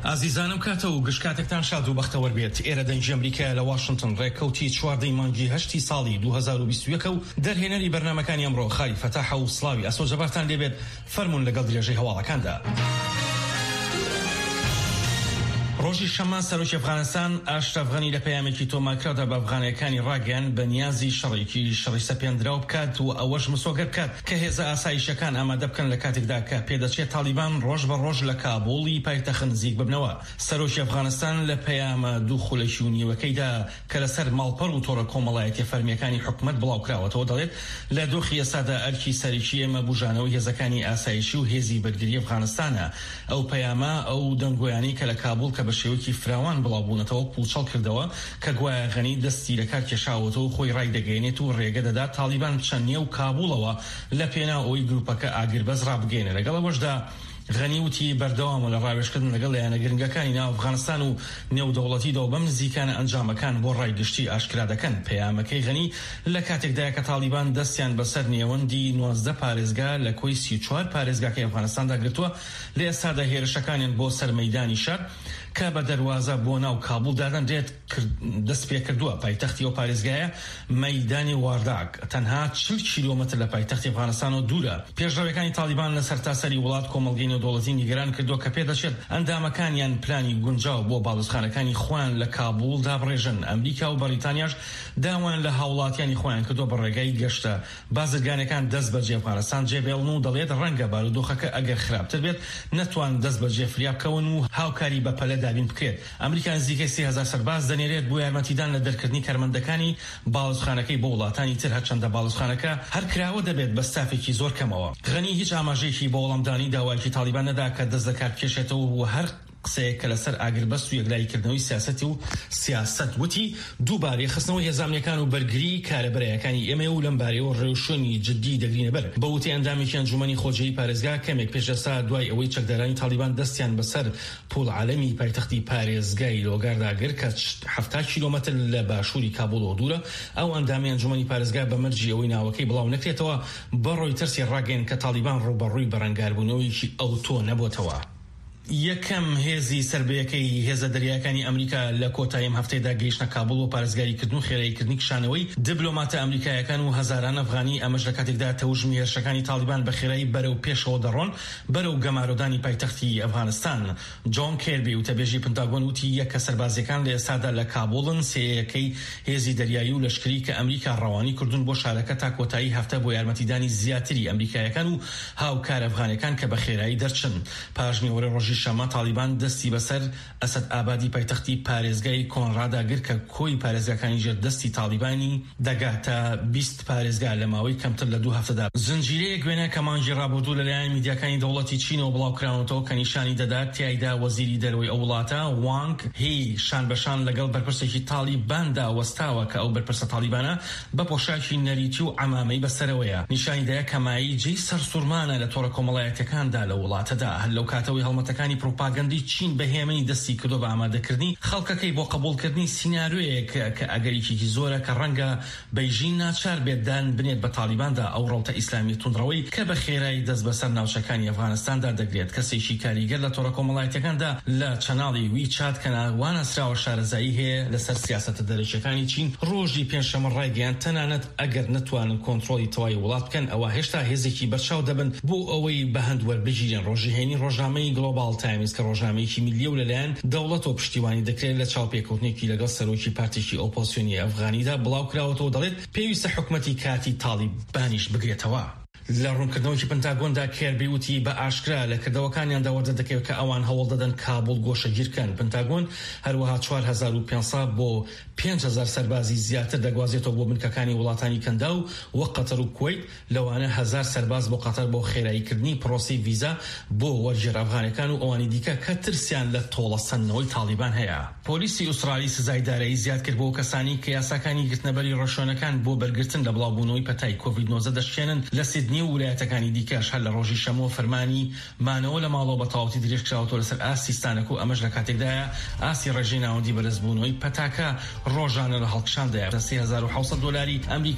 ئازیزانم کاتە و گشتکاتێکتان شاد و بەختەوەر بێت. ئێرە دەنگی ئەمریکا لە واشنگتن ڕێککەوتی 14 مانگی 8 ساڵی 2021 و دەرهێنەری بەرنامەکانی ئەمڕۆ خالی فەتاح و سڵاوی ئەسۆجەبارتان لێبێت. فەرمونون لەگەڵ درێژەی هەواڵەکاندا. ڕۆژی شەمە سەرۆکی ئەفغانستان ئاشرەف غەنی لە پەیامێکی تۆمارکراودا بە ئەفغانیەکانی ڕاگەیاند بە نیازی شەڕی سەپێنراو بکات و ئەوەش مسۆگە بکات کە هێزە ئاسایشەکان ئامادە بکەن لە کاتێکدا کە پێدەچێت تالیبان ڕۆژ بە ڕۆژ لە کابوڵی پایتەخت نزیک ببنەوە. سەرۆکی ئەفغانستان لە پەیامە دوو خولەکی و نیوەکەیدا کە لەسەر ماڵپەڕ و تۆڕە کۆمەڵایەتی فەرمیەکانی حکومەت بڵاوکراوەتەوە دەڵێت لە دۆخی ئێستادا ئەرکی سەرەکی ئێمە بوژانەوەی هێزەکانی ئاسایشی و هێزی بەرگری ئەفغانستانە. ئەو پەیامە ئەو دەنگۆیانی کە لە کابوڵ کە بە شێوەیەکی فراوان بڵاوبوونەتەوە پوچەڵ کردەوە کە گوایە غەنی دەستی لە کار کێشاوەتەوە و خۆی ڕای دەگەێنێت و ڕێگە دەدات تالیبان بچەن نێو کابوڵەوە لە پێنا ئەوەی گروپەکە ئاگربەز ڕابگەێنێ. لەگەڵ ئەوەشدا غەنی وتی بەردەوامە لە ڕاوێژکردن لەگەڵ لایەنە گرنگەکانی ناو ئەفغانستان و نێودەوڵەتیدەوە بەم نزیکانە ئەنجامەکان بۆ ڕایگشتی ئاشکرا دەکەن. پەیامەکەی غەنی لە کاتێکدایە کە تالیبان دەستیان بەسەر نێوەندی 19 پارێزگا لە کۆی 34 پارێزگاکەی ئەفغانستاندا گرتووە. لە ئێستادا هێرشەکانیان بۆ سەر مەیدانی شار کە بە دەواازە بۆ ناو کابوڵ دادەنرێت دەست پێ کردووە. پایتەختی ئەو پارێزگایە مەیدانی وارداک تەنها 40 کیلۆمەتر لە پایتەختی ئەفغانستان و دوورە. پێشڕەویەکانی تالیبان لە سەرتاسەری وڵات کۆمەڵگەی نێودەوڵەتی نیگەران کردووە کە پێدەچێت ئەندامەکانیان پلانی گونجاو بۆ باڵوسخانەکانی خۆیان لە کابوڵ دابڕێژن. ئەمریکا و بەریتانیاش داوایان لە هاوڵاتیانی خۆیان کردووە بە ڕێگای گەشتە. بازرگانەکان دەست بەجێ ئەفغانستان جێبێڵن و دەڵێت ڕەنگە بارودۆخەکە ئەگەر خراپتر بێت نەتوان دەست بەجێ فریا بکەون و هاوکاری بە پەلە دابین بکرێت. ئەمریکا نزیکەی 3000 سەرباز دەنێرێت بۆ یارمەتیدان لە دەرکردنی کارمەندەکانی باڵوسخانەکەی بۆ وڵاتانی تر هەرچەندە باڵوسخانەکە هەر کراوە دەبێت بە ستافێکی زۆر کەمەوە. غەنی هیچ ئاماژەیەکی بۆ وەڵامدانی داوایکی تالیبان نەدا کە دەست لە کار بکێشێتەوە و هەر قسەیە کە لەسەر ئاگربەست و یەکلایکردنەوەی سیاسەتی و سیاست وتی دووبارەی خستنەوەی هێزانەکان و بەرگری کارەبەرایەکانی ئێمە و لەم بارەیەوە ڕێوشوێنی جددی دەگرینە بەر. بە وتی ئەندامێکی ئەنجومەنی خۆجێی پارێزگا کەمێک پێشەسا دوای ئەوەی چەکدارانی تالیبان دەستیان بەسەر پۆل عالەمی پایتەختی پارێزگای لۆگارداگر کە 70 کیلۆمەتر لە باشووری کابوڵەوە دوورە. ئەو ئەندامی ئەنجومەنی پارێزگا بە مەرجی ئەوەی ناوەکەی بڵاو نەکرێتەوە بەڕۆی ترسی ڕاگەین کە تالیبان ڕوبەڕووی بەرەنگاربوونەوەیکی ئەوتۆ نەبووتەوە. یەکەم هێزی سربەیەکەی هێزە دەریاکانی ئەمریکا لە کۆتاییم هەفتەیەدا گەیشتە کابوڵ و پارێزگاریکردن و خێراییکردنی کشانەوەی دیبلۆماتە ئەمریکایەکان و هەزاران ئەفغانی ئەمەش لە کاتێکدا تەوژمی هێرشەکانی تالیبان بە خێرایی بەرەو پێشەوە دەڕۆن بەرەو گەمارۆدانی پایتەختی ئەفغانستان. جۆن کێربی وتەبێژی پنتاگۆن وتی یەکە سەربازیەکان لە ئێستادا لە کابوڵن سێیەکەی هێزی دەریایی و لەشکری کە ئەمریکا ڕەوانی کردوون بۆ شارەکە تا کۆتایی هەفتە بۆ یارمەتیدانی زیاتری ئەمریکایەکان و هاوکار ئەفغانەکان کە بە خێرایی دەرچن. پاژنیوەڕێ ڕۆژی شەمە تالیبان دەستی بەسەر ئەسەد ئابادی پایتەختی پارێزگای کۆنڕادا گر کە کۆی پارێزگاکانی ژێر دەستی تالیبانی دەگاتە 20 پارێزگا لە ماوەی کەمتر لە 2 هەفتەدا. زنجیرەیە گوێنە کە مانگی ڕابردوو لەلایەن میدیاکانی دەوڵەتی چینەوە بڵاوکراونەوە کە نیشانی دەدات تیایدا وەزیری دەرەوەی ئەو وڵاتە وانگ هی شان بەشان لەگەڵ بەرپرسێکی تالیباندا وەستاوە کە ئەو بەرپرسە تالیبانە بە پۆشاکی نەریتی و عەمامەی بەسەرەوەیە. نیشانی دەیە کە مایجی سەرسوورمانە لە تۆڕە کۆمەڵایەتەکاندا لە وڵاتەدا. هەر لەو کاتەوەی هەڵمەتەکانی پروپاگەندی چین بەهێمنی دەستی کردو بە ئامادەکردنی خەڵکەکەی بۆ قبولکردنی سیناریۆیەک کە ئەگەریکی زۆرە کە ڕەنگە بەیژین ناچار بێدان بنێت بە تالیباندا ئەو ڕەوتە ئیسلامی توندڕەوەی کە بە خێرایی دەست بەسەر ناوچەکانی ئەفغانستاندا دەگرێت. کەسێکی کاریگەر لە تۆڕە کۆمەڵایەتەکاندا لە چەناڵی ویچات کە ناوانەسراوە شارەزایی هەیە لەسەر سیاسەتە دەرەکیەکانی چین ڕۆژی پێنجشەمە ڕایگەیان تەنانەت ئەگەر نەتوانن کۆنتڕۆلی تەواوی وڵات بکەن ئەوە هێشتا هێزێکی بەرچاو دەبن بۆ ئەوەی بە هەند وەربگیرن. ڕۆژیهێنی ڕۆژنامەی گلۆبال تایمز کە ڕۆژنامەیەکی میلیە و لەلایەن دەوڵەتەوە پشتیوانی دەکرێت لە چاوپێکەوتنێکی لەگەڵ سەرۆکی پارتیی ئۆپۆزیسیۆنی ئەفغانیدا بڵاو کراوەتەوە دەڵێت پێویستە حکومەتی کاتی تالیبانیش بگرێتەوە. لە ڕوونکردنەوەی پنتاگۆندا کێربی وتی بە ئاشکرا لە کردەوەکانیان داوەردە دەکەوێت کە ئەوان هەوڵ دەدەن کابوڵ گۆشەگیرکەن. پنتاگۆن هەروەها 4500 بۆ 5000 سەربازی زیاتر دەگوازێتەوە بۆ بنکەکانی وڵاتانی کەندا و قەتەر و کوێیت. لەوانە 1000 سەرباز بۆ قەتەر بۆ خێراییکردنی پرۆسی ڤیزا بۆ وەرگێڕ ئەفغانەکان و ئەوانی دیکە کە ترسیان لە تۆڵەسەندنەوەی تالیبان هەیە. پۆلیسی ئوسترالی سزای دارایی زیاد کرد بۆ کەسانی کە یاساکانی گرتنەبەری ڕەشۆنەکان بۆ بەرگرتن لە بڵاوبوونەوەی پەتای کۆڤید-19 دەشێنن لە سیدنی و ویلایەتەکانی دیکەش هەر لە ڕۆژی شەمەوە فەرمانی مانەوە لە ماڵەوە بە تەواوەتی درێژکراوەتەوە لەسەر ئاسیستانەک و ئەمەش لە کاتێکدایە ئاسی ڕێژەی ناوەندی بەرزبوونەوەی پەتاکە ڕۆژانە لە هەڵکشاندایە $3700 ئەمریکا